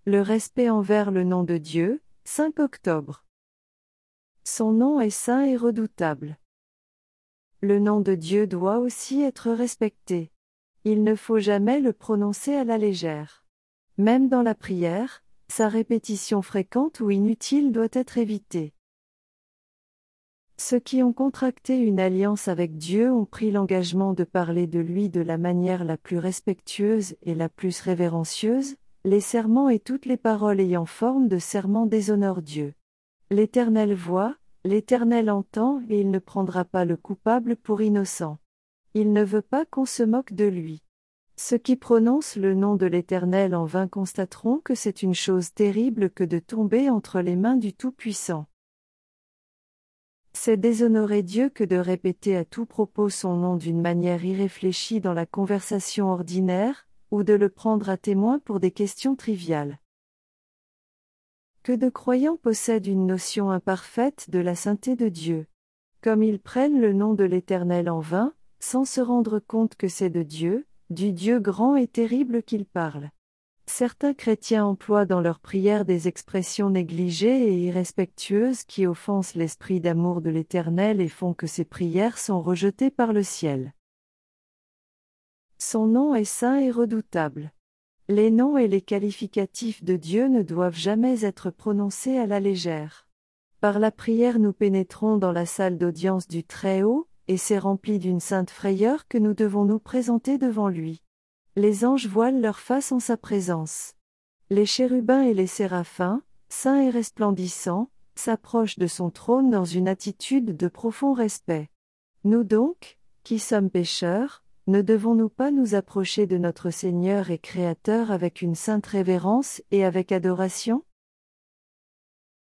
Le respect envers le nom de Dieu, 5 octobre. Son nom est saint et redoutable. Le nom de Dieu doit aussi être respecté. Il ne faut jamais le prononcer à la légère. Même dans la prière, sa répétition fréquente ou inutile doit être évitée. Ceux qui ont contracté une alliance avec Dieu ont pris l'engagement de parler de lui de la manière la plus respectueuse et la plus révérencieuse. Les serments et toutes les paroles ayant forme de serment déshonorent Dieu. L'Éternel voit, l'Éternel entend et il ne prendra pas le coupable pour innocent. Il ne veut pas qu'on se moque de lui. Ceux qui prononcent le nom de l'Éternel en vain constateront que c'est une chose terrible que de tomber entre les mains du Tout-Puissant. C'est déshonorer Dieu que de répéter à tout propos son nom d'une manière irréfléchie dans la conversation ordinaire, ou de le prendre à témoin pour des questions triviales. Que de croyants possèdent une notion imparfaite de la sainteté de Dieu. Comme ils prennent le nom de l'Éternel en vain, sans se rendre compte que c'est de Dieu, du Dieu grand et terrible qu'ils parlent. Certains chrétiens emploient dans leurs prières des expressions négligées et irrespectueuses qui offensent l'esprit d'amour de l'Éternel et font que ces prières sont rejetées par le ciel. Son nom est saint et redoutable. Les noms et les qualificatifs de Dieu ne doivent jamais être prononcés à la légère. Par la prière nous pénétrons dans la salle d'audience du Très-Haut, et c'est rempli d'une sainte frayeur que nous devons nous présenter devant lui. Les anges voilent leur face en sa présence. Les chérubins et les séraphins, saints et resplendissants, s'approchent de son trône dans une attitude de profond respect. Nous donc, qui sommes pécheurs, ne devons-nous pas nous approcher de notre Seigneur et Créateur avec une sainte révérence et avec adoration ?